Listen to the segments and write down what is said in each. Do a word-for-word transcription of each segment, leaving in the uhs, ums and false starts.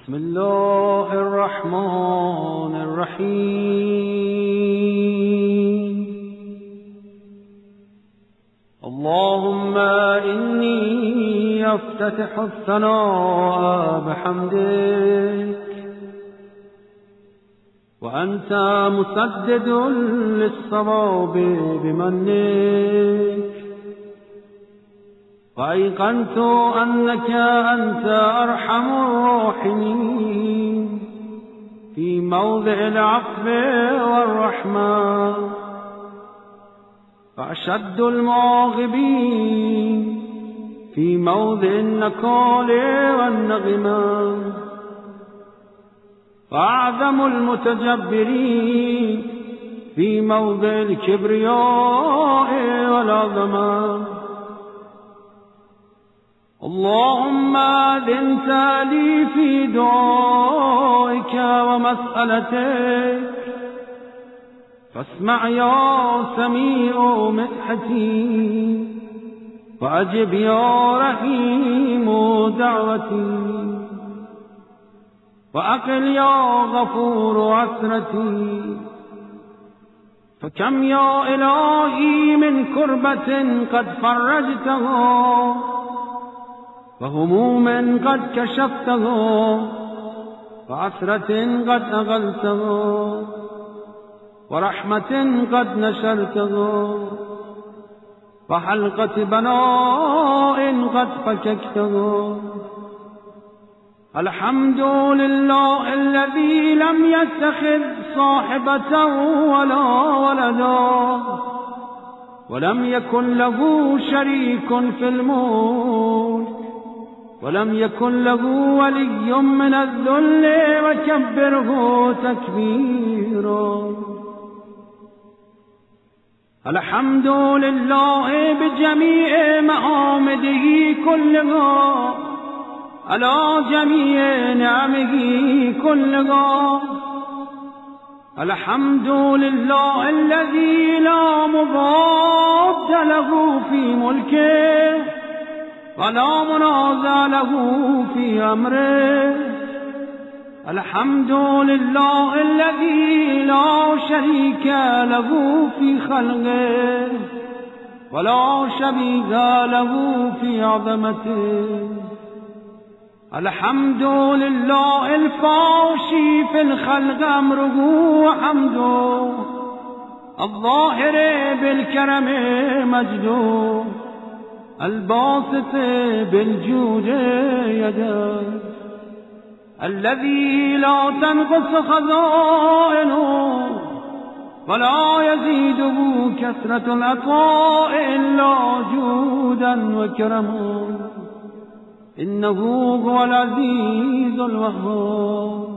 بسم الله الرحمن الرحيم. اللهم إني أفتتح الثناء بحمدك، وأنت مسدد للصواب بمنك، وأيقنت أنك أنت أرحم الراحمين في موضع العفو والرحمة، وأشد المعاقبين في موضع النكال والنغمة، وأعظم المتجبرين في موضع الكبرياء والعظمة. اللهم أذنت لي في دعائك ومسألتك، فاسمع يا سميع مدحتي، وأجب يا رحيم دعوتي، وأقل يا غفور عثرتي. فكم يا إلهي من كربة قد فرجتها، وهموم قد كشفته، وعثرة قد أغلته، ورحمة قد نشرته، وحلقة بناء قد فككته. الحمد لله الذي لم يتخذ صاحبة ولا ولدا، ولم يكن له شريك في الملك، ولم يكن له ولي من الذل، وكبره تكبيرا. الحمد لله بجميع محامده كلها، على جميع نعمه كلها. الحمد لله الذي لا مضاد له في ملكه، ولا منازع له في أمره. الحمد لله الذي لا شريك له في خلقه، ولا شبيه له في عظمته. الحمد لله الفاشي في الخلق أمره وحمده، الظاهر بالكرم مجده، الباسط بالجود يده، الذي لا تنقص خزائنه، ولا يزيده كثرة العطاء إلا جودا وكرما. إنه هو العزيز الوهاب.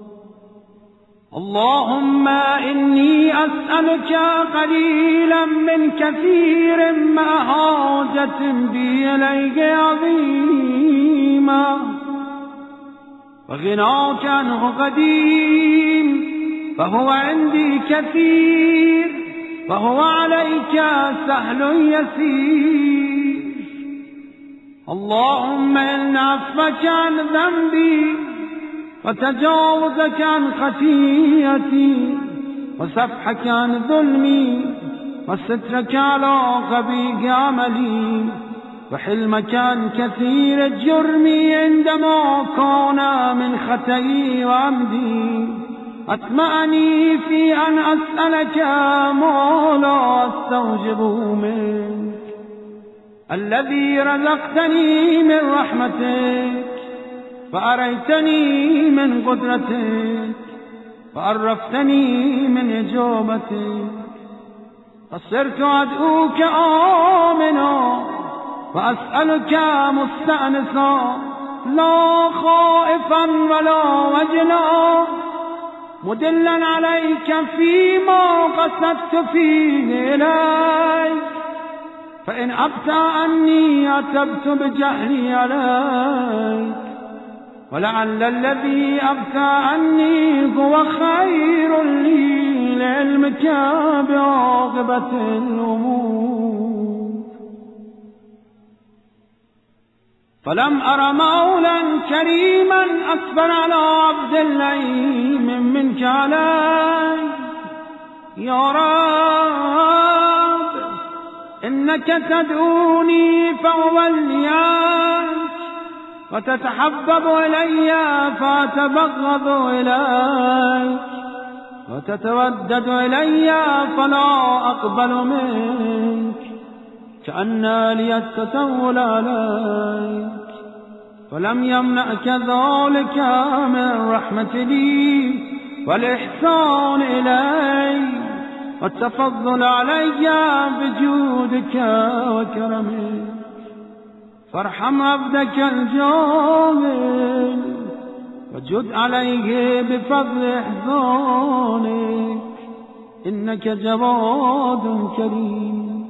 اللهم إني أسألك قليلا من كثير مع حاجة بي إليك عظيمة، وغناك عنه قديم، فهو عندي كثير، وهو عليك سهل يسير. اللهم إن عفوك عن ذنبي، وتجاوزك عن خطيئتي، وسفحك عن ظلمي، وسترك على قبيح عملي، وحلمك عن كثير الجرم عندما كان من خطئي وعمدي، أطمأني في أن أسألك ما لا أستوجبه منك، الذي رزقتني من رحمتك، فأريتني من قدرتك، وعرفتني من إجابتك. فصرت أدعوك آمنا، وأسألك مستأنسا، لا خائفا ولا وجلا، مدلا عليك فيما قصدت فيه إليك. فإن أبت أني أتبت بجهلي عليك، ولعل الذي أبت أني هو خير لي لعلمك بعاقبة الأمور. فلم أر مولا كريما أصبر على عبد اللئيم منك علي. يا رب إنك تدعوني فأوليك وتتحبب إلي فأتبغض إليك وتتودد إلي فلا أقبل منك كأن لي التسول عليك. فلم يمنعك ذلك من رحمة لي والإحسان إلي والتفضل علي بجودك وكرمك. فارحم عبدك الجاهل وجد عليه بفضل إحسانك إنك جواد كريم.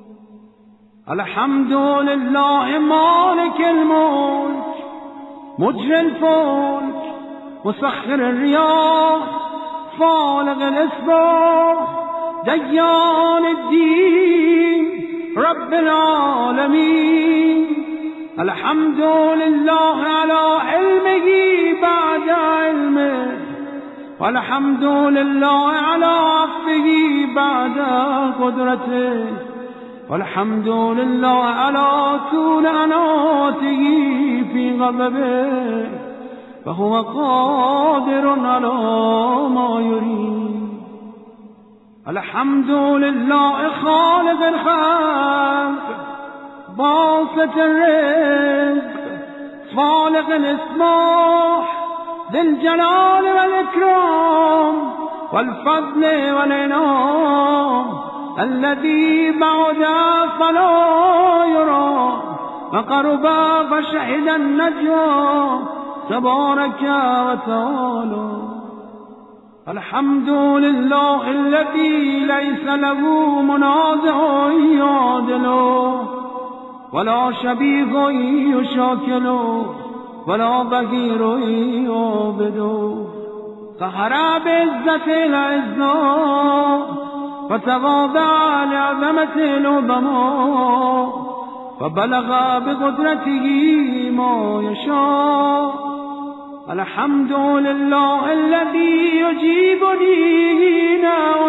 الحمد لله مالك الملك مجري الفلك مسخر الرياح فالق الإصباح ديان الدين رب العالمين. الحمد لله على علمه بعد علمه والحمد لله على عفوه بعد قدرته والحمد لله على طول أناته في غضبه فهو قادر على ما يريد. الحمد لله خالق الخلق باسط الرزق خالق الإصلاح ذي الجلال والإكرام والفضل والإنعام الذي بعد فلا يرى وقرب فشهد النجوى تبارك وتعالى. الحمد لله الذي ليس له منازع يعادله ولا شبيه يشاكله ولا بغير يعبده. قهر بعزة العزة فتواضع لعظمة العظماء فبلغ بقدرته ما يشاء. الحمد لله الذي يجيبني حين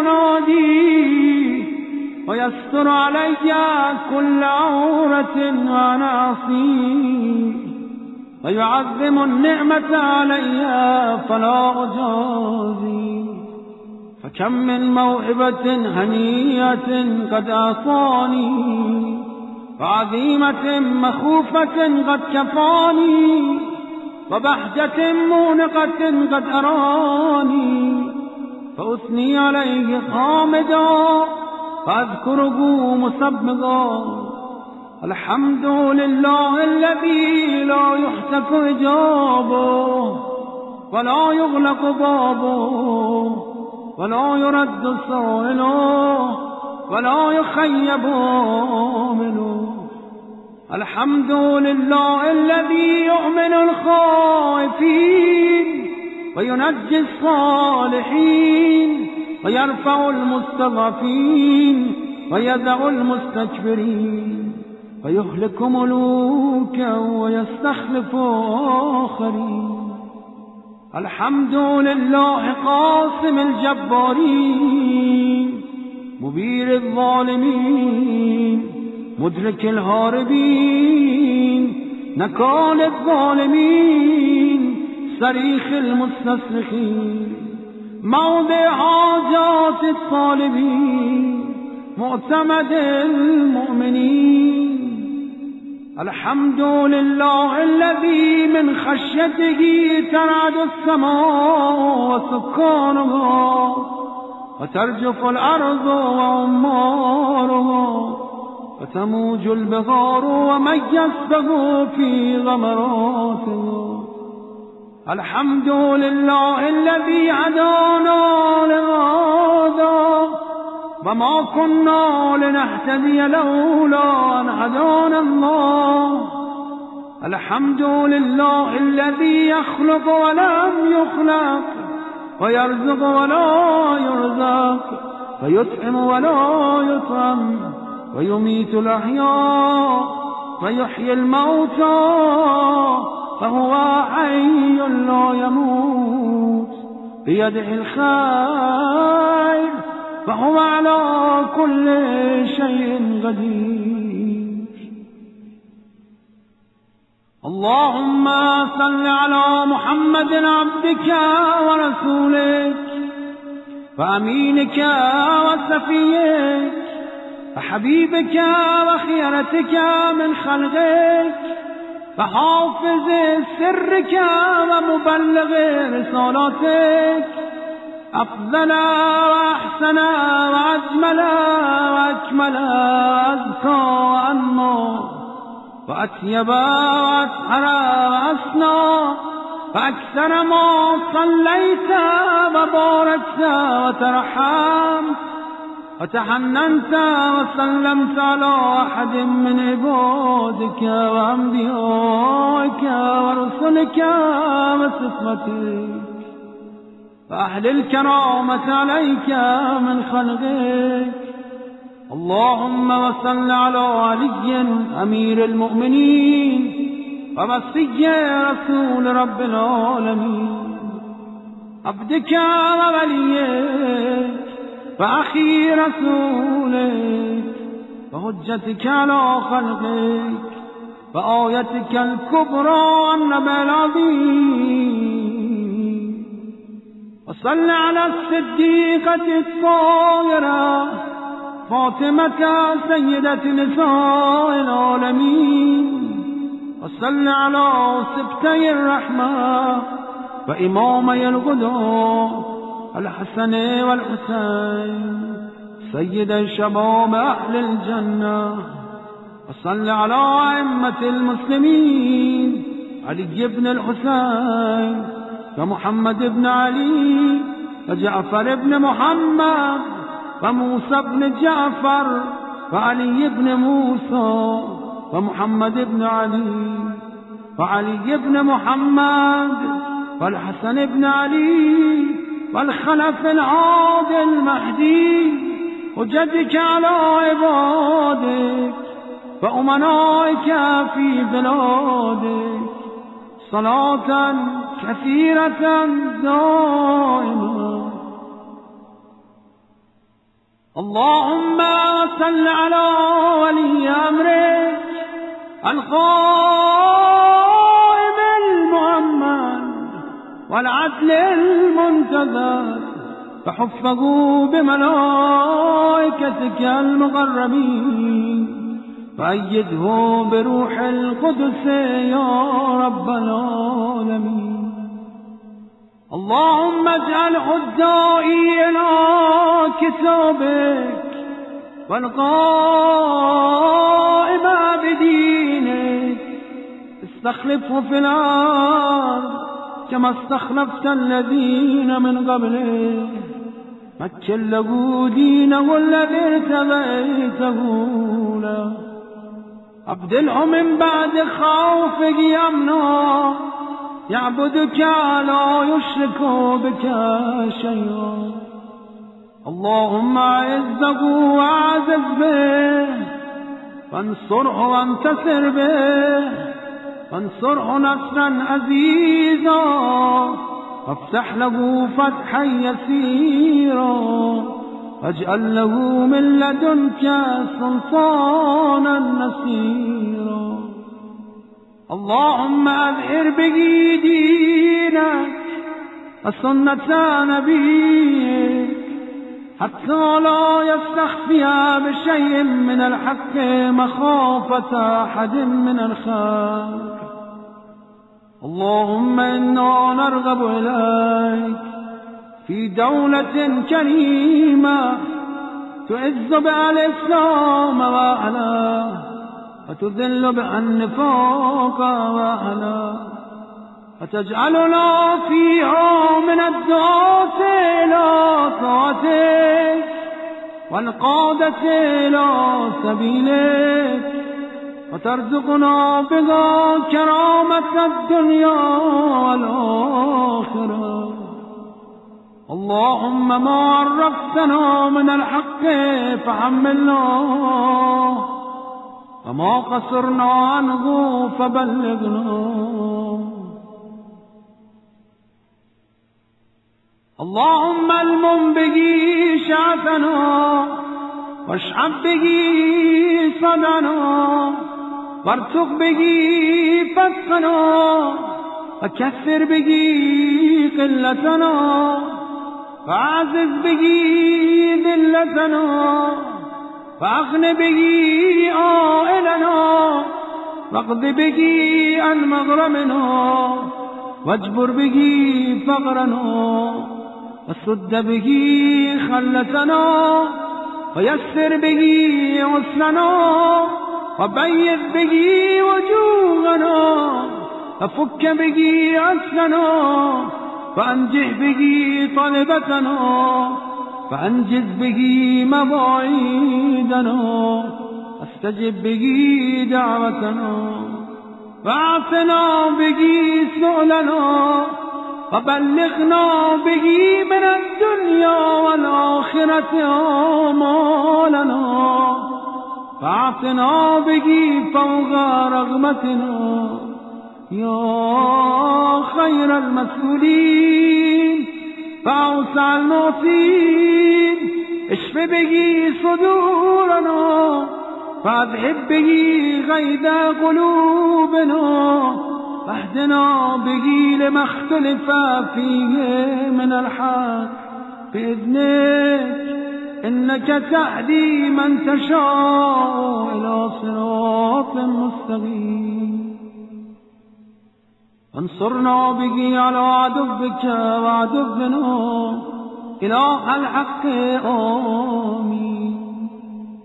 أنادي ويستر علي كل عورة وأنا عصيه ويعظم النعمة علي فلا أجازي. فكم من موهبة هنيئة قد أعطاني وعظيمة مخوفة قد كفاني وبهجة مونقة قد أراني فأثني عليه حامدا فأذكره مسبغا. الحمد لله الذي لا يحتك إجابه ولا يغلق بابه ولا يرد سائله ولا يخيب منه. الحمد لله الذي يؤمن الخائفين وينجي الصالحين ويرفع المستضعفين ويدع المستكبرين ويهلك ملوكا ويستخلف آخرين. الحمد لله قاسم الجبارين مبير الظالمين مدرك الهاربين نكال الظالمين صريخ المستصرخين موضع حاجات الطالبين معتمد المؤمنين. الحمد لله الذي من خشيته ترعد السماء وسكانها وترجف الأرض وعمارها وتموج البغار ومن يسبغ في غمراته. الحمد لله الذي هدانا لهذا وما كنا لنهتدي لولا أن هدانا الله. الحمد لله الذي يخلق ولم يخلق ويرزق ولا يرزق ويطعم ولا يطعم ويميت الأحياء ويحيي الموتى فهو حي لا يموت، بيده الخير فهو على كل شيء قدير. اللهم صل على محمد عبدك ورسولك وأمينك وصفيك وحبيبك وخيرتك من خلقك وحافظ سرك ومبلغ رسالاتك، أفضل وأحسن وأجمل وأكمل وأزكى وأنمى وأطيب وأسحر وأسنى فأكثر ما صليت وباركت وترحمت وتحننت وسلمت على أحد من عبادك وأنبيائك ورسلك وصفتك وأهل الكرامة عليك من خلقك. اللهم وصل على علي أمير المؤمنين ووصي رسول رب العالمين، عبدك ووليك وأخي رسولك وحجتك على خلقك وآيتك الكبرى النبي العظيم. وصل على الصديقة الطاهرة فاطمة سيدة نساء العالمين، وصل على سبتي الرحمة وإمامي الغدى الحسن والحسين سيد شباب أهل الجنة، وصل على أئمة المسلمين علي بن الحسين ومحمد بن علي وجعفر بن محمد وموسى بن جعفر وعلي بن موسى ومحمد بن علي وعلي بن محمد والحسن بن علي والخلف العادل المهدي وجدك على عبادك وأمنائك في بلادك صلاة كثيرة دائمة. اللهم صل على ولي أمرك القائم المؤمن والعدل المنتظر، فحفظه بملائكتك المقربين وأيده بروح القدس يا رب العالمين. اللهم اجعله الداعي إلى كتابك والقائم بدينك، استخلفه في الأرض كما استخلفت الذين من قبله، مكن له دينه الذي ارتضيته له، أبدله من بعد خوفك أمنا يعبدك لا يشرك بك شيئا. اللهم أعزه وأعزز به وانصره وانتصر به، وانصره نصرا عزيزا وافتح له فتحا يسيرا، واجعل له من لدنك سلطانا نصيرا. اللهم أظهر به دينك وسنة نبيك حتى لا يستخفي بشيء من الحق مخافة أحد من الخلق. اللهم إنا نرغب إليك في دولة كريمة تعز بها الإسلام وأهله وتذل بها النفاق وأهله، وتجعلنا فيها من الدعاة إلى طاعتك والقادة إلى سبيلك، وترزقنا بها كرامة الدنيا والآخرة. اللهم ما عرفتنا من الحق فحملنا وما قصرنا عنه فبلغنا. اللهم المم به شعثنا واشعب به صدعنا وارتق به فتقنا وكثر به قلتنا وعزز به ذلتنا وأغن به آئلنا واقض به عن مغرمنا واجبر به فقرنا وسد به خلتنا ويسر به عسرنا وبيض به وجوهنا وفك به عسرنا وأنجح به طلبتنا وأنجز به مواعيدنا واستجب به دعوتنا واعطنا به سؤلنا وبلغنا به من الدنيا والآخرة آمالنا واعطنا به فوق رغبتنا يا خير المسؤولين فأوسع المعطين اشف به صدورنا فاذهب به غيظ قلوبنا واهدنا به لما اختلف فيه من الحق بإذنك إنك تهدي من تشاء إلى صراط مستقيم. وانصرنا به على عدوك وعدونا إله الحق آمين.